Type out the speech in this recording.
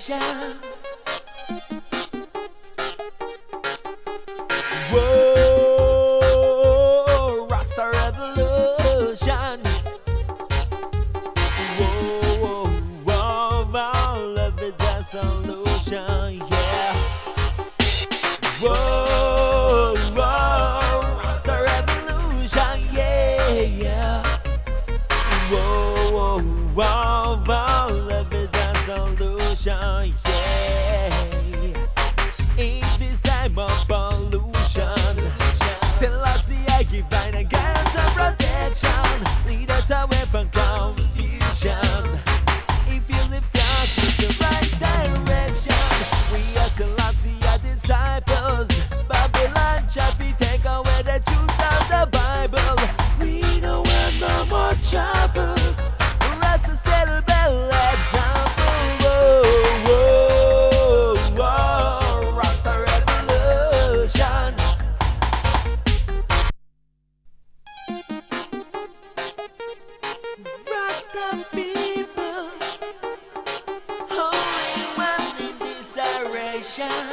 revolution. Whoa, Rasta revolution. Whoa, whoa, whoa, love is a solution, yeah. Whoa, whoa, Rasta revolution, yeah, yeah. Whoa, whoa, whoa, whoa, love is a solution, yeah. In this time of pollution, Selassie I divine against the protection. Lead us away from confusion. If you live out in the right direction, we are Selassie our disciples. Babylon shall be take away the truth of the Bible. We don't want no more troubles. Rasta set a bell example. Whoa, whoa, whoa, Rasta revolution. Rasta people, only one in this direction.